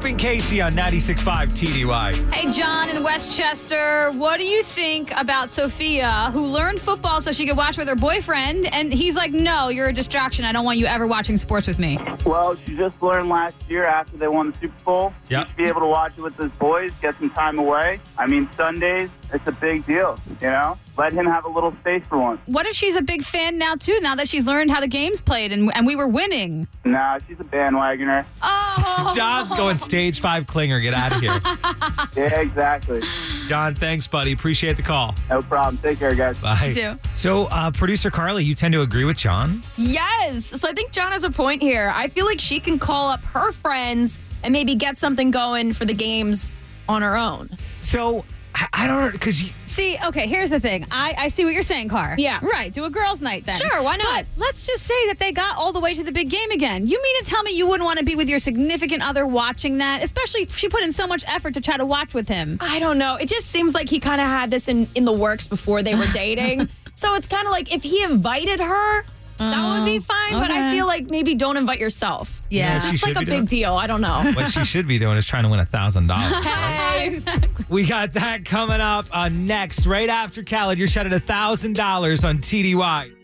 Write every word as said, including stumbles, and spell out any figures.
and Casey on ninety-six point five T D Y. Hey, John in Westchester, what do you think about Sophia, who learned football so she could watch with her boyfriend? And he's like, no, you're a distraction. I don't want you ever watching sports with me. Well, she just learned last year after they won the Super Bowl. Yep. She should be able to watch it with his boys, get some time away. I mean, Sundays, it's a big deal, you know? Let him have a little space for once. What if she's a big fan now, too, now that she's learned how the game's played and, and we were winning? Nah, she's a bandwagoner. Oh. John's going stage five clinger. Get out of here. Yeah, exactly. John, thanks, buddy. Appreciate the call. No problem. Take care, guys. Bye. You too. So, uh, producer Carly, you tend to agree with John? Yes. So I think John has a point here. I feel like she can call up her friends and maybe get something going for the games on her own. So, I, I don't know, because See, okay, here's the thing. I, I see what you're saying, Car. Yeah. Right, do a girls' night then. Sure, why not? But let's just say that they got all the way to the big game again. You mean to tell me you wouldn't want to be with your significant other watching that? Especially if she put in so much effort to try to watch with him. I don't know. It just seems like he kind of had this in, in the works before they were dating. So it's kind of like if he invited her, that would be fine. But I okay. feel like maybe don't invite yourself. Yeah. It's She just should like a be big doing. deal. I don't know. what she should be doing is trying to win one thousand dollars. Hey. We got that coming up uh, next, right after Khaled. You're shot at one thousand dollars on T D Y.